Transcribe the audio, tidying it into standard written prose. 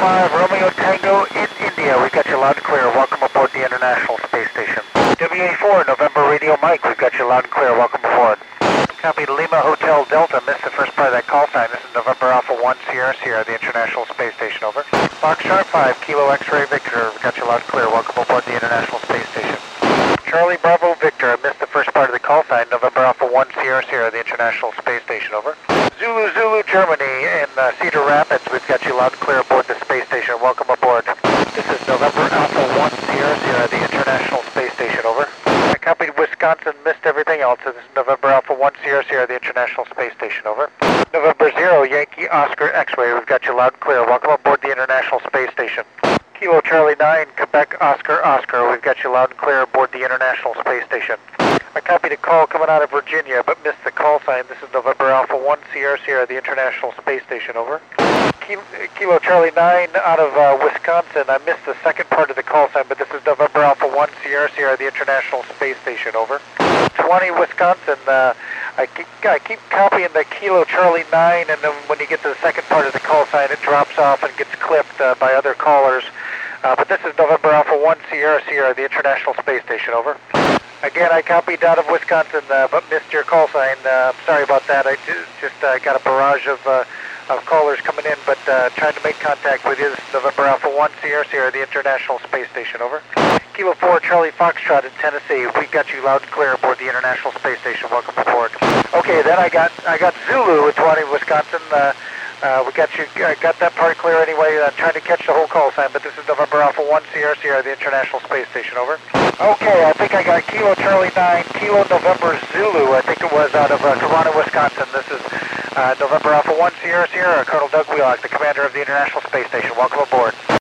5, Romeo Tango in India. We've got you loud and clear. Welcome aboard the International Space Station. WA4, November Radio Mike. We've got you loud and clear. Welcome aboard. Copy Lima Hotel Delta. Missed the first part of that call sign. This is November Alpha 1 Sierra Sierra, the International Space Station. Over. Foxtrot 5, Kilo X-Ray Victor. We've got you loud and clear. Welcome aboard the International Space Station. Charlie Bravo Victor. I missed the first part of the call sign. November Alpha 1 Sierra Sierra, the International Space Station. Over. Zulu Zulu Germany in Cedar Rapids. We've got you loud and clear aboard the space station. Welcome aboard. This is November Alpha 1 Sierra Sierra, the International Space Station. Over. I copied Wisconsin, missed everything else. This is November Alpha 1 Sierra Sierra, the International Space Station. Over. November 0 Yankee Oscar X-Ray. We've got you loud and clear. Welcome aboard the International Space Station. Kilo Charlie 9 Quebec Oscar Oscar. We've got you loud and clear aboard the International Space Station. I copied a call coming out of Virginia, but missed the call sign. This is November Alpha 1 Sierra Sierra, the International Space Station. Over. Kilo Charlie 9 out of Wisconsin. I missed the second part of the call sign, but this is November Alpha 1 Sierra Sierra, the International Space Station. Over. 20 Wisconsin. I keep copying the Kilo Charlie 9, and then when you get to the second part of the call sign, it drops off and gets clipped by other callers. But this is November Alpha 1 Sierra Sierra, the International Space Station. Over. Again, I copied out of Wisconsin, but missed your call sign. Sorry about that. I just got a barrage of callers coming in, but trying to make contact with you. This is November Alpha 1 Sierra Sierra, the International Space Station. Over. Kilo 4 Charlie Foxtrot in Tennessee. We got you loud and clear aboard the International Space Station. Welcome aboard. Okay, then I got Zulu at 20 Wisconsin. We got that part clear anyway. Trying to catch the whole call sign, but this is November Alpha 1 Sierra Sierra, the International Space Station. Over. Okay, I think I got Kilo Charlie 9, Kilo November Zulu. I think it was out of Corona, Wisconsin. This is November Alpha 1 Sierra Sierra. Colonel Doug Wheelock, the commander of the International Space Station. Welcome aboard.